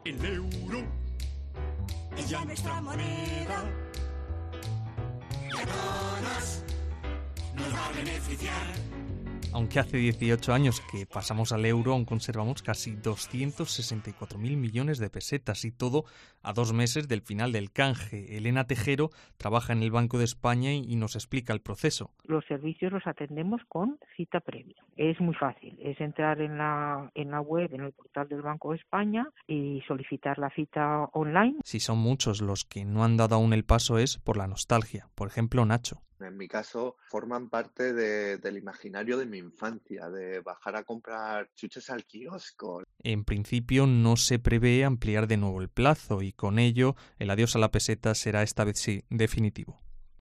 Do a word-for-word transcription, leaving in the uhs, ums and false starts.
El euro es ya nuestra moneda y a todos nos va a beneficiar. Aunque hace dieciocho años que pasamos al euro, aún conservamos casi doscientos sesenta y cuatro mil millones de pesetas y todo a dos meses del final del canje. Elena Tejero trabaja en el Banco de España y nos explica el proceso. Los servicios los atendemos con cita previa. Es muy fácil, es entrar en la, en la web, en el portal del Banco de España y solicitar la cita online. Si son muchos los que no han dado aún el paso es por la nostalgia. Por ejemplo, Nacho. En mi caso, forman parte de, del imaginario de mi infancia, de bajar a comprar chuches al kiosco. En principio no se prevé ampliar de nuevo el plazo y con ello el adiós a la peseta será esta vez sí definitivo.